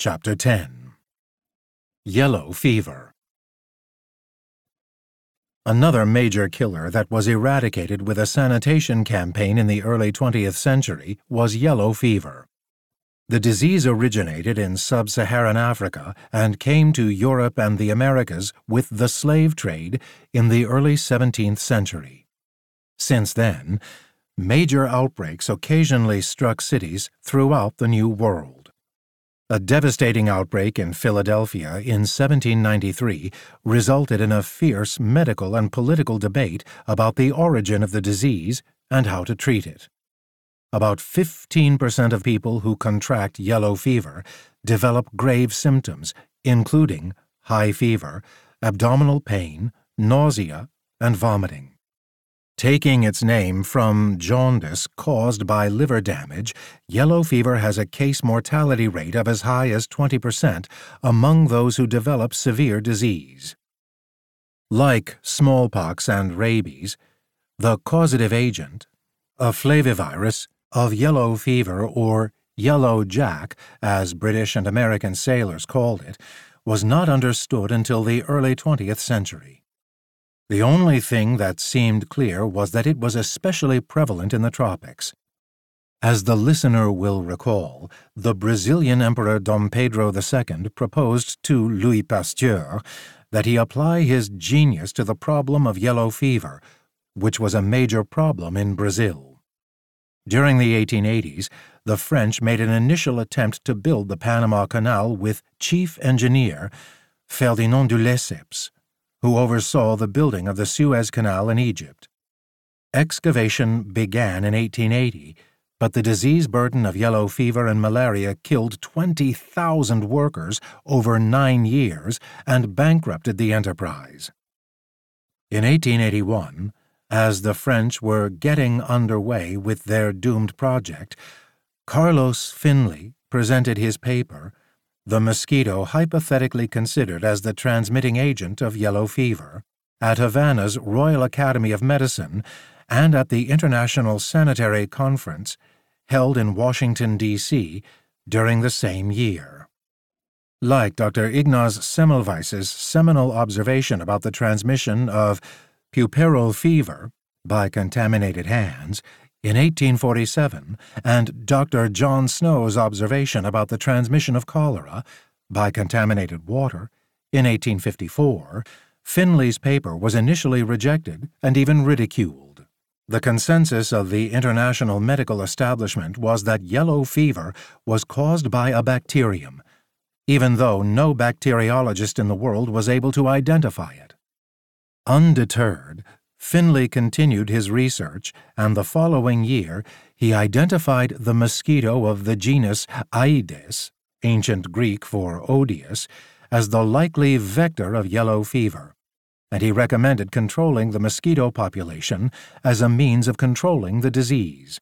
Chapter 10. Yellow Fever. Another major killer that was eradicated with a sanitation campaign in the early 20th century was yellow fever. The disease originated in sub-Saharan Africa and came to Europe and the Americas with the slave trade in the early 17th century. Since then, major outbreaks occasionally struck cities throughout the New World. A devastating outbreak in Philadelphia in 1793 resulted in a fierce medical and political debate about the origin of the disease and how to treat it. About 15% of people who contract yellow fever develop grave symptoms, including high fever, abdominal pain, nausea, and vomiting. Taking its name from jaundice caused by liver damage, yellow fever has a case mortality rate of as high as 20% among those who develop severe disease. Like smallpox and rabies, the causative agent, a flavivirus, of yellow fever, or yellow jack, as British and American sailors called it, was not understood until the early 20th century. The only thing that seemed clear was that it was especially prevalent in the tropics. As the listener will recall, the Brazilian Emperor Dom Pedro II proposed to Louis Pasteur that he apply his genius to the problem of yellow fever, which was a major problem in Brazil. During the 1880s, the French made an initial attempt to build the Panama Canal with chief engineer Ferdinand de Lesseps, who oversaw the building of the Suez Canal in Egypt. Excavation began in 1880, but the disease burden of yellow fever and malaria killed 20,000 workers over 9 years and bankrupted the enterprise. In 1881, as the French were getting underway with their doomed project, Carlos Finlay presented his paper, The Mosquito Hypothetically Considered as the Transmitting Agent of Yellow Fever, at Havana's Royal Academy of Medicine and at the International Sanitary Conference held in Washington, D.C. during the same year. Like Dr. Ignaz Semmelweis's seminal observation about the transmission of puerperal fever by contaminated hands in 1847, and Dr. John Snow's observation about the transmission of cholera by contaminated water in 1854, Finlay's paper was initially rejected and even ridiculed. The consensus of the international medical establishment was that yellow fever was caused by a bacterium, even though no bacteriologist in the world was able to identify it. Undeterred, Finlay continued his research, and the following year he identified the mosquito of the genus Aedes, ancient Greek for odious, as the likely vector of yellow fever, and he recommended controlling the mosquito population as a means of controlling the disease.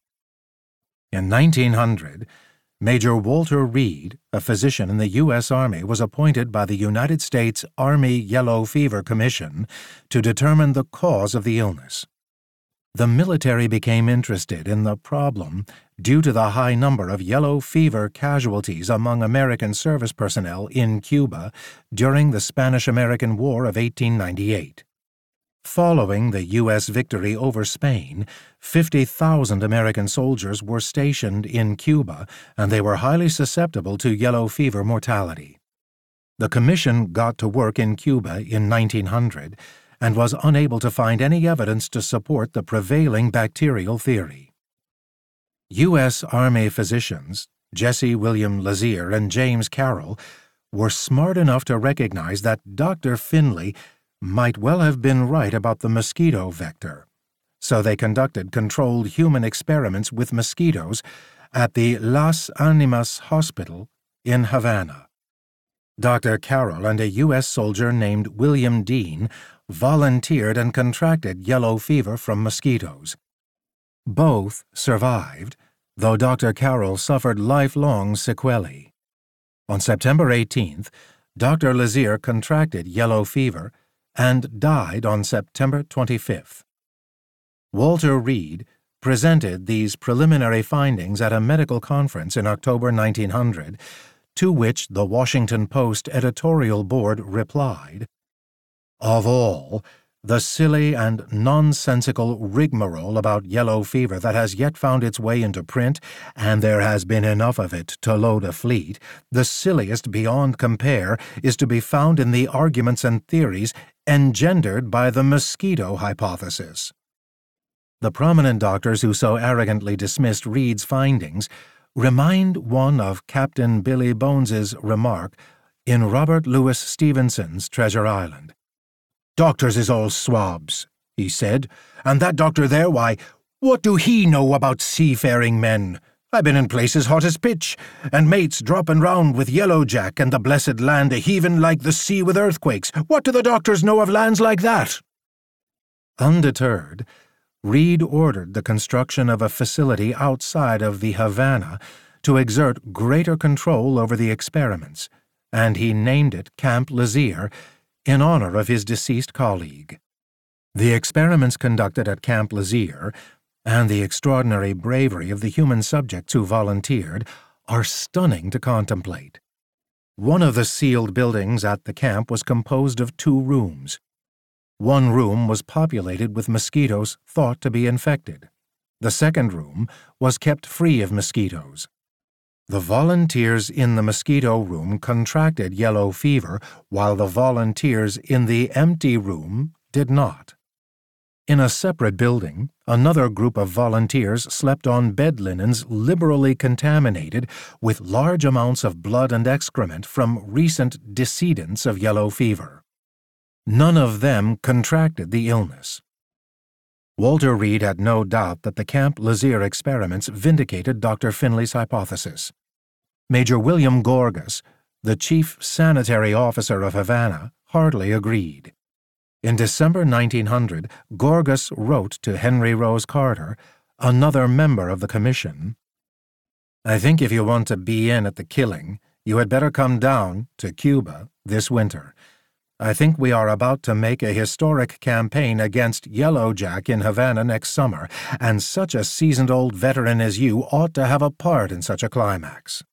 In 1900, Major Walter Reed, a physician in the U.S. Army, was appointed by the United States Army Yellow Fever Commission to determine the cause of the illness. The military became interested in the problem due to the high number of yellow fever casualties among American service personnel in Cuba during the Spanish-American War of 1898. Following the U.S. victory over Spain, 50,000 American soldiers were stationed in Cuba, and they were highly susceptible to yellow fever mortality. The commission got to work in Cuba in 1900 and was unable to find any evidence to support the prevailing bacterial theory. U.S. Army physicians Jesse William Lazier and James Carroll were smart enough to recognize that Dr. Finlay might well have been right about the mosquito vector, so they conducted controlled human experiments with mosquitoes at the Las Animas Hospital in Havana. Dr. Carroll and a U.S. soldier named William Dean volunteered and contracted yellow fever from mosquitoes. Both survived, though Dr. Carroll suffered lifelong sequelae. On September 18th, Dr. Lazier contracted yellow fever and died on September 25th. Walter Reed presented these preliminary findings at a medical conference in October 1900 to which the Washington Post editorial board replied, "Of all, the silly and nonsensical rigmarole about yellow fever that has yet found its way into print, and there has been enough of it to load a fleet, the silliest beyond compare is to be found in the arguments and theories engendered by the mosquito hypothesis." The prominent doctors who so arrogantly dismissed Reed's findings remind one of Captain Billy Bones's remark in Robert Louis Stevenson's Treasure Island. "Doctors is all swabs," he said, "and that doctor there, why, what do he know about seafaring men? I've been in places hot as pitch, and mates dropping round with Yellow Jack and the blessed land a-heaving like the sea with earthquakes. What do the doctors know of lands like that?" Undeterred, Reed ordered the construction of a facility outside of the Havana to exert greater control over the experiments, and he named it Camp Lezier in honor of his deceased colleague. The experiments conducted at Camp Lezier and the extraordinary bravery of the human subjects who volunteered are stunning to contemplate. One of the sealed buildings at the camp was composed of 2 rooms. One room was populated with mosquitoes thought to be infected. The second room was kept free of mosquitoes. The volunteers in the mosquito room contracted yellow fever, while the volunteers in the empty room did not. In a separate building, another group of volunteers slept on bed linens liberally contaminated with large amounts of blood and excrement from recent decedents of yellow fever. None of them contracted the illness. Walter Reed had no doubt that the Camp Lezier experiments vindicated Dr. Finley's hypothesis. Major William Gorgas, the chief sanitary officer of Havana, hardly agreed. In December 1900, Gorgas wrote to Henry Rose Carter, another member of the commission, "I think if you want to be in at the killing, you had better come down to Cuba this winter. I think we are about to make a historic campaign against Yellow Jack in Havana next summer, and such a seasoned old veteran as you ought to have a part in such a climax."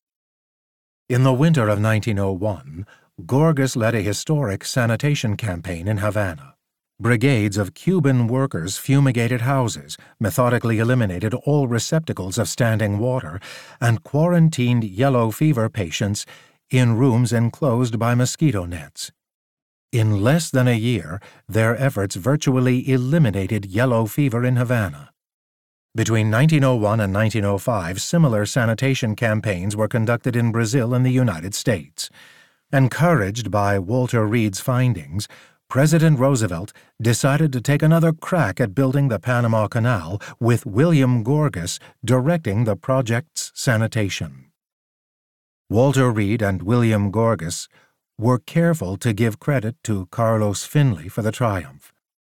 In the winter of 1901, Gorgas led a historic sanitation campaign in Havana. Brigades of Cuban workers fumigated houses, methodically eliminated all receptacles of standing water, and quarantined yellow fever patients in rooms enclosed by mosquito nets. In less than a year, their efforts virtually eliminated yellow fever in Havana. Between 1901 and 1905, similar sanitation campaigns were conducted in Brazil and the United States. Encouraged by Walter Reed's findings, President Roosevelt decided to take another crack at building the Panama Canal, with William Gorgas directing the project's sanitation. Walter Reed and William Gorgas were careful to give credit to Carlos Finley for the triumph.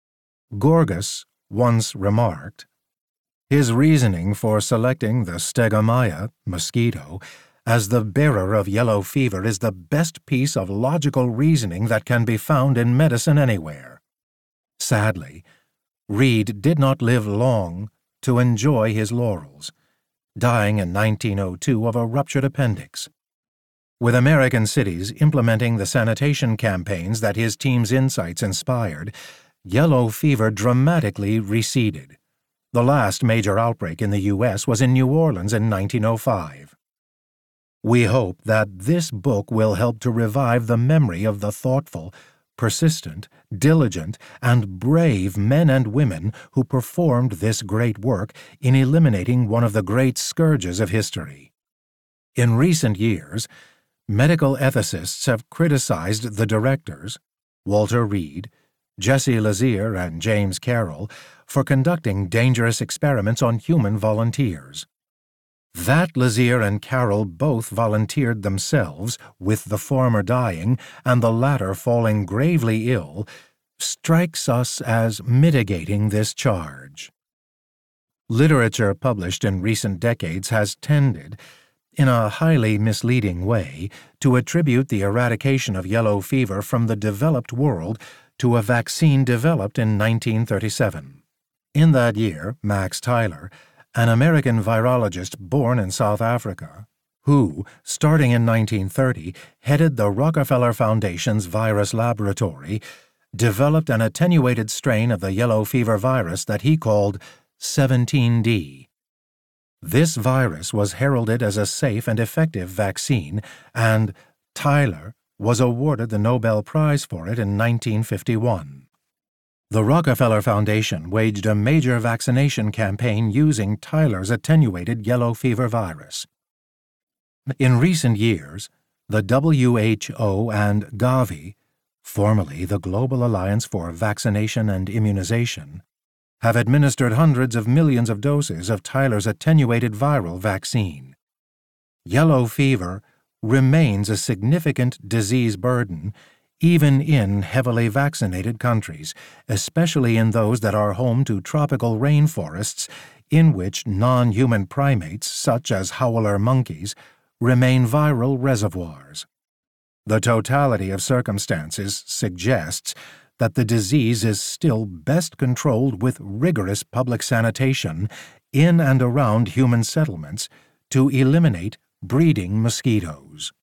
Gorgas once remarked, "His reasoning for selecting the Stegomyia mosquito as the bearer of yellow fever is the best piece of logical reasoning that can be found in medicine anywhere." Sadly, Reed did not live long to enjoy his laurels, dying in 1902 of a ruptured appendix. With American cities implementing the sanitation campaigns that his team's insights inspired, yellow fever dramatically receded. The last major outbreak in the U.S. was in New Orleans in 1905. We hope that this book will help to revive the memory of the thoughtful, persistent, diligent, and brave men and women who performed this great work in eliminating one of the great scourges of history. In recent years, medical ethicists have criticized the directors, Walter Reed, Jesse Lezier, and James Carroll, for conducting dangerous experiments on human volunteers. That Lezier and Carroll both volunteered themselves, with the former dying and the latter falling gravely ill, strikes us as mitigating this charge. Literature published in recent decades has tended, in a highly misleading way, to attribute the eradication of yellow fever from the developed world to a vaccine developed in 1937. In that year, Max Tyler, an American virologist born in South Africa, who, starting in 1930, headed the Rockefeller Foundation's virus laboratory, developed an attenuated strain of the yellow fever virus that he called 17D. This virus was heralded as a safe and effective vaccine, and Tyler was awarded the Nobel Prize for it in 1951. The Rockefeller Foundation waged a major vaccination campaign using Tyler's attenuated yellow fever virus. In recent years, the WHO and Gavi, formerly the Global Alliance for Vaccination and Immunization, have administered hundreds of millions of doses of Tyler's attenuated viral vaccine. Yellow fever remains a significant disease burden even in heavily vaccinated countries, especially in those that are home to tropical rainforests in which non-human primates, such as howler monkeys, remain viral reservoirs. The totality of circumstances suggests that the disease is still best controlled with rigorous public sanitation in and around human settlements to eliminate breeding mosquitoes.